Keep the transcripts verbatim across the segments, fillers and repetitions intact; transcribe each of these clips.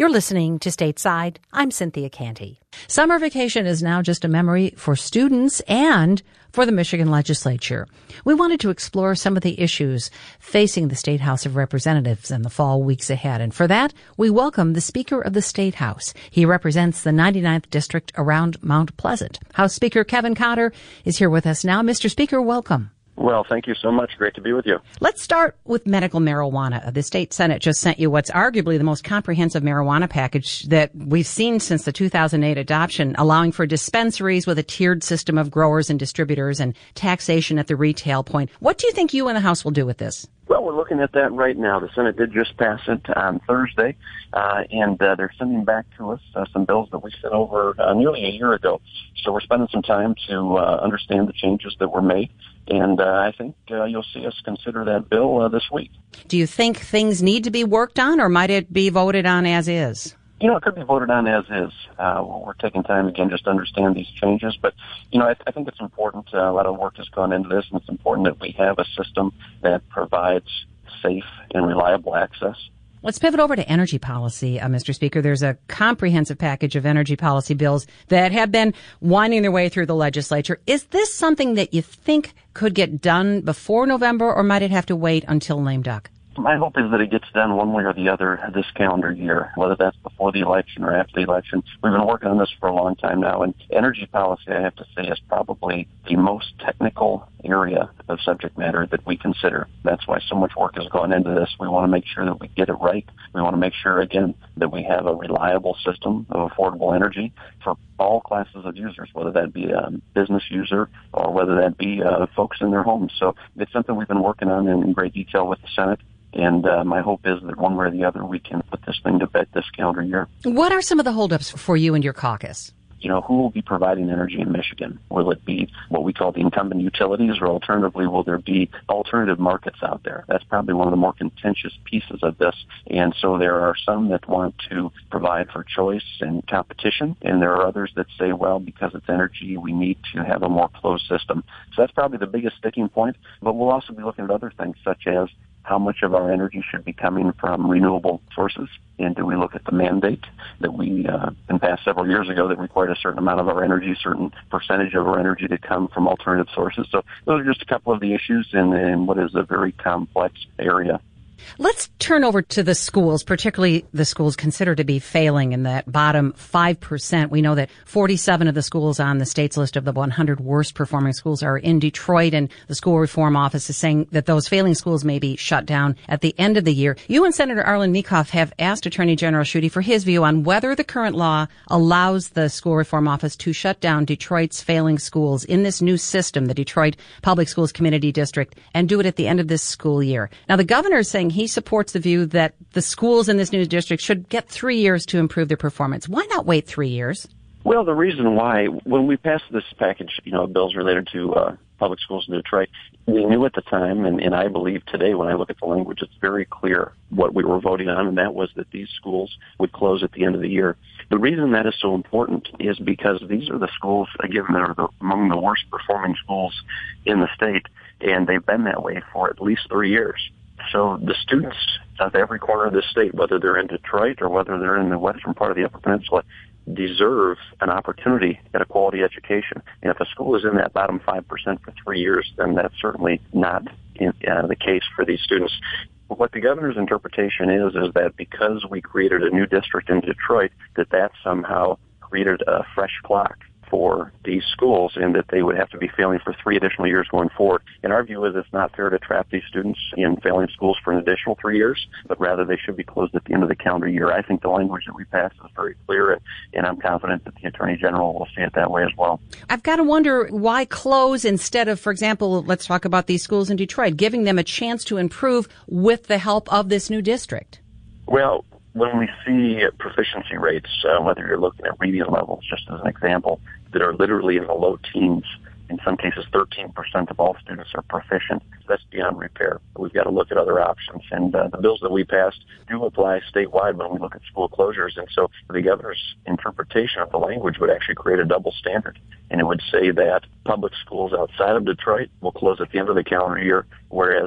You're listening to Stateside. I'm Cynthia Canty. Summer vacation is now just a memory for students and for the Michigan legislature. We wanted to explore some of the issues facing the State House of Representatives in the fall weeks ahead. And for that, we welcome the Speaker of the State House. He represents the ninety-ninth District around Mount Pleasant. House Speaker Kevin Cotter is here with us now. Mister Speaker, welcome. Well, thank you so much. Great to be with you. Let's start with medical marijuana. The state Senate just sent you what's arguably the most comprehensive marijuana package that we've seen since the two thousand eight adoption, allowing for dispensaries with a tiered system of growers and distributors and taxation at the retail point. What do you think you and the House will do with this? Well, we're looking at that right now. The Senate did just pass it on Thursday, uh, and uh, they're sending back to us uh, some bills that we sent over uh, nearly a year ago. So we're spending some time to uh, understand the changes that were made, and uh, I think uh, you'll see us consider that bill uh, this week. Do you think things need to be worked on, or might it be voted on as is? You know, it could be voted on as is. Uh, we're taking time, again, just to understand these changes. But, you know, I, I think it's important. Uh, a lot of work has gone into this, and it's important that we have a system that provides safe and reliable access. Let's pivot over to energy policy, uh, Mister Speaker. There's a comprehensive package of energy policy bills that have been winding their way through the legislature. Is this something that you think could get done before November, or might it have to wait until lame duck? My hope is that it gets done one way or the other this calendar year, whether that's before the election or after the election. We've been working on this for a long time now, and energy policy, I have to say, is probably the most technical area of subject matter that we consider. That's why so much work has gone into this. We want to make sure that we get it right. We want to make sure, again, that we have a reliable system of affordable energy for all classes of users, whether that be a business user or whether that be uh, folks in their homes. So it's something we've been working on in great detail with the Senate. And uh, my hope is that one way or the other, we can put this thing to bed this calendar year. What are some of the holdups for you and your caucus? You know, who will be providing energy in Michigan? Will it be what we call the incumbent utilities, or alternatively, will there be alternative markets out there? That's probably one of the more contentious pieces of this. And so there are some that want to provide for choice and competition, and there are others that say, well, because it's energy, we need to have a more closed system. So that's probably the biggest sticking point. But we'll also be looking at other things, such as how much of our energy should be coming from renewable sources, and do we look at the mandate that we uh, passed several years ago that required a certain amount of our energy, a certain percentage of our energy to come from alternative sources. So those are just a couple of the issues in, in what is a very complex area. Let's turn over to the schools, particularly the schools considered to be failing in that bottom five percent. We know that forty-seven of the schools on the state's list of the one hundred worst performing schools are in Detroit, and the school reform office is saying that those failing schools may be shut down at the end of the year. You and Senator Arlen Meekhof have asked Attorney General Schuette for his view on whether the current law allows the school reform office to shut down Detroit's failing schools in this new system, the Detroit Public Schools Community District, and do it at the end of this school year. Now, the governor is saying he supports the view that the schools in this new district should get three years to improve their performance. Why not wait three years? Well, the reason why, when we passed this package, you know, bills related to uh, public schools in Detroit, we knew at the time, and, and I believe today when I look at the language, it's very clear what we were voting on, and that was that these schools would close at the end of the year. The reason that is so important is because these are the schools, again, that are the, among the worst performing schools in the state, and they've been that way for at least three years. So the students of every corner of the state, whether they're in Detroit or whether they're in the western part of the Upper Peninsula, deserve an opportunity at a quality education. And if a school is in that bottom five percent for three years, then that's certainly not in, uh, the case for these students. What the governor's interpretation is, is that because we created a new district in Detroit, that that somehow created a fresh clock for these schools, and that they would have to be failing for three additional years going forward. And our view is it's not fair to trap these students in failing schools for an additional three years, but rather they should be closed at the end of the calendar year. I think the language that we passed is very clear, and, and I'm confident that the Attorney General will see it that way as well. I've got to wonder why close instead of, for example, let's talk about these schools in Detroit, giving them a chance to improve with the help of this new district. Well, when we see proficiency rates, uh, whether you're looking at reading levels, just as an example, that are literally in the low teens, in some cases thirteen percent of all students are proficient. So that's beyond repair. We've got to look at other options. And uh, the bills that we passed do apply statewide when we look at school closures. And so the governor's interpretation of the language would actually create a double standard. And it would say that public schools outside of Detroit will close at the end of the calendar year, whereas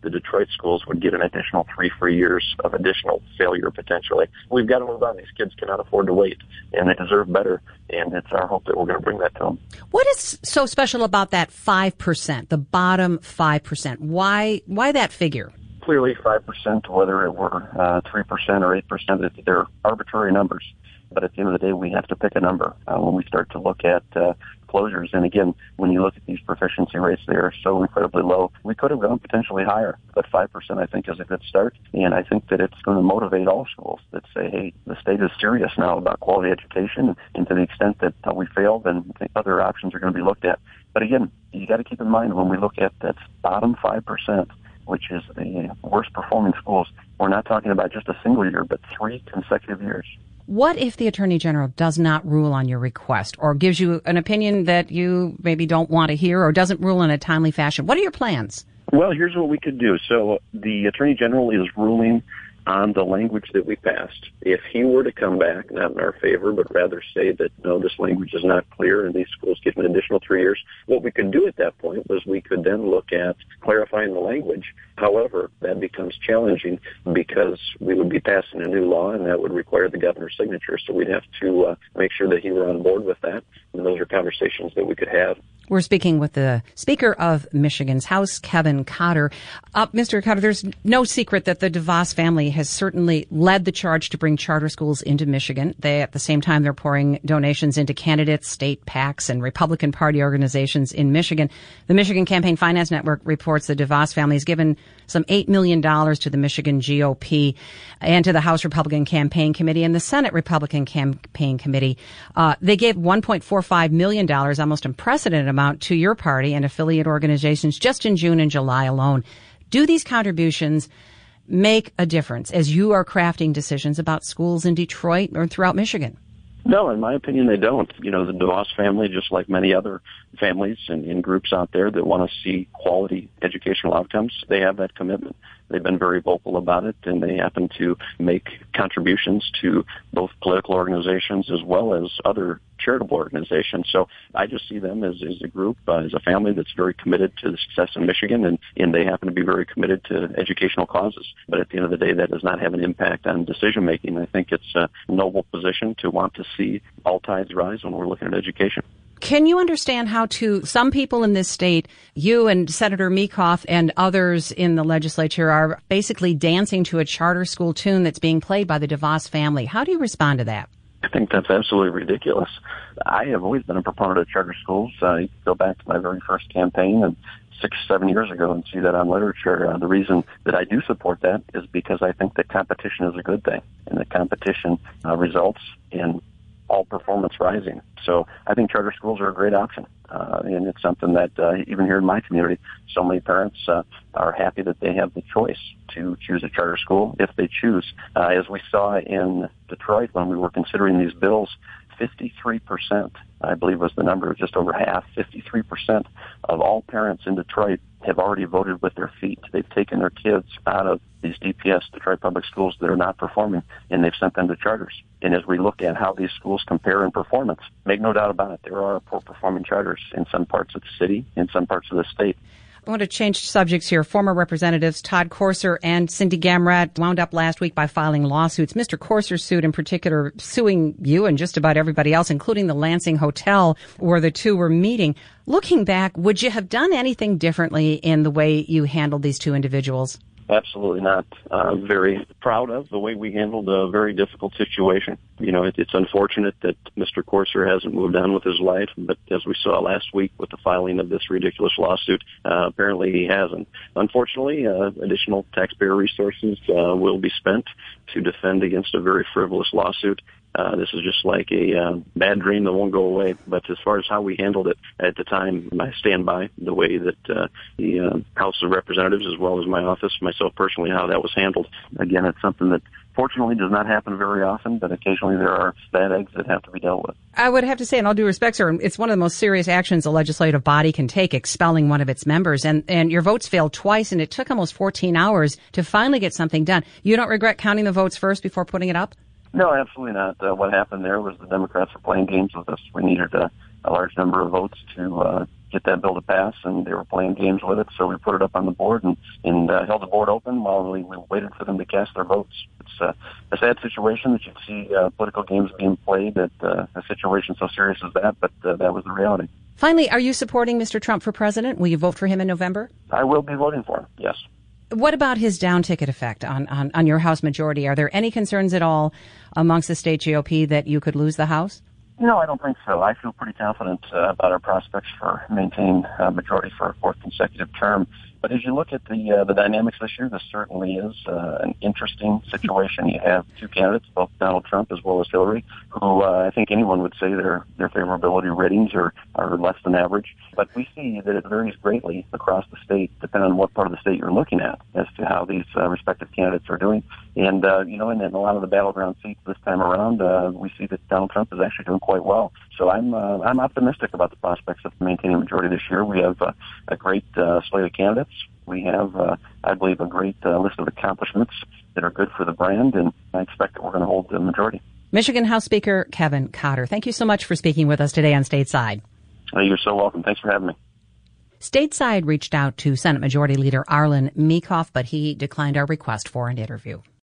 the Detroit schools would get an additional three free years of additional failure potentially. We've got to move on. These kids cannot afford to wait, and they deserve better, and it's our hope that we're going to bring that to them. What is so special about that five percent, the bottom five percent? Why, why that figure? Clearly five percent, whether it were uh, three percent or eight percent, they're arbitrary numbers. But at the end of the day, we have to pick a number uh, when we start to look at uh, closures. And again, when you look at these proficiency rates, they are so incredibly low. We could have gone potentially higher, but five percent I think is a good start. And I think that it's going to motivate all schools that say, hey, the state is serious now about quality education. And to the extent that uh, we fail, then I think other options are going to be looked at. But again, you got to keep in mind when we look at that bottom five percent, which is the worst performing schools, we're not talking about just a single year, but three consecutive years. What if the Attorney General does not rule on your request or gives you an opinion that you maybe don't want to hear or doesn't rule in a timely fashion? What are your plans? Well, here's what we could do. So the Attorney General is ruling on the language that we passed. If he were to come back, not in our favor, but rather say that, no, this language is not clear and these schools get an additional three years, what we could do at that point was we could then look at clarifying the language. However, that becomes challenging because we would be passing a new law and that would require the governor's signature. So we'd have to uh, make sure that he were on board with that. And those are conversations that we could have. We're speaking with the Speaker of Michigan's House, Kevin Cotter. Uh, Mister Cotter, there's no secret that the DeVos family has certainly led the charge to bring charter schools into Michigan. They, at the same time, they're pouring donations into candidates, state PACs, and Republican Party organizations in Michigan. The Michigan Campaign Finance Network reports the DeVos family has given some eight million dollars to the Michigan G O P and to the House Republican Campaign Committee and the Senate Republican Campaign Committee. Uh, they gave one point four five million dollars, almost unprecedented amount, to your party and affiliate organizations just in June and July alone. Do these contributions make a difference as you are crafting decisions about schools in Detroit or throughout Michigan? No, in my opinion, they don't. You know, the DeVos family, just like many other families and, and groups out there that want to see quality educational outcomes, they have that commitment. They've been very vocal about it, and they happen to make contributions to both political organizations as well as other charitable organizations. So I just see them as, as a group, uh, as a family that's very committed to the success in Michigan, and, and they happen to be very committed to educational causes. But at the end of the day, that does not have an impact on decision-making. I think it's a noble position to want to see all tides rise when we're looking at education. Can you understand how to, some people in this state, you and Senator Meekhoff and others in the legislature are basically dancing to a charter school tune that's being played by the DeVos family. How do you respond to that? I think that's absolutely ridiculous. I have always been a proponent of charter schools. Uh, you go back to my very first campaign and six, seven years ago and see that on literature. Uh, the reason that I do support that is because I think that competition is a good thing, and that competition uh, results in all performance rising. So I think charter schools are a great option. Uh, and it's something that uh, even here in my community, so many parents uh, are happy that they have the choice to choose a charter school if they choose. Uh, as we saw in Detroit when we were considering these bills, fifty-three percent, I believe was the number, just over half, fifty-three percent of all parents in Detroit have already voted with their feet. They've taken their kids out of these D P S, Detroit Public Schools, that are not performing, and they've sent them to charters. And as we look at how these schools compare in performance, make no doubt about it, there are poor performing charters in some parts of the city, in some parts of the state. I want to change subjects here. Former Representatives Todd Courser and Cindy Gamrat wound up last week by filing lawsuits. Mister Courser's suit in particular suing you and just about everybody else, including the Lansing Hotel where the two were meeting. Looking back, would you have done anything differently in the way you handled these two individuals? Absolutely not. Uh, very proud of the way we handled a very difficult situation. You know, it, it's unfortunate that Mister Courser hasn't moved on with his life, but as we saw last week with the filing of this ridiculous lawsuit, uh, apparently he hasn't. Unfortunately, uh, additional taxpayer resources uh, will be spent to defend against a very frivolous lawsuit. Uh, this is just like a uh, bad dream that won't go away. But as far as how we handled it at the time, I stand by the way that uh, the uh, House of Representatives, as well as my office, myself personally, how that was handled. Again, it's something that fortunately does not happen very often, but occasionally there are bad eggs that have to be dealt with. I would have to say, in all due respect, sir, it's one of the most serious actions a legislative body can take, expelling one of its members. And, and your votes failed twice, and it took almost fourteen hours to finally get something done. You don't regret counting the votes first before putting it up? No, absolutely not. Uh, what happened there was the Democrats were playing games with us. We needed a, a large number of votes to uh, get that bill to pass, and they were playing games with it, so we put it up on the board and, and uh, held the board open while we, we waited for them to cast their votes. It's uh, a sad situation that you see uh, political games being played at uh, a situation so serious as that, but uh, that was the reality. Finally, are you supporting Mister Trump for president? Will you vote for him in November? I will be voting for him, yes. What about his down ticket effect on, on, on your House majority? Are there any concerns at all amongst the state G O P that you could lose the House? No, I don't think so. I feel pretty confident uh, about our prospects for maintaining a uh, majority for a fourth consecutive term. But as you look at the uh, the dynamics this year, this certainly is uh, an interesting situation. You have two candidates, both Donald Trump as well as Hillary, who uh, I think anyone would say their their favorability ratings are, are less than average. But we see that it varies greatly across the state, depending on what part of the state you're looking at, as to how these uh, respective candidates are doing. And, uh, you know, in, in a lot of the battleground seats this time around, uh, we see that Donald Trump is actually doing quite well. So I'm uh, I'm optimistic about the prospects of maintaining a majority this year. We have uh, a great uh, slate of candidates. We have, uh, I believe, a great uh, list of accomplishments that are good for the brand, and I expect that we're going to hold the majority. Michigan House Speaker Kevin Cotter, thank you so much for speaking with us today on Stateside. Uh, you're so welcome. Thanks for having me. Stateside reached out to Senate Majority Leader Arlen Meekhof, but he declined our request for an interview.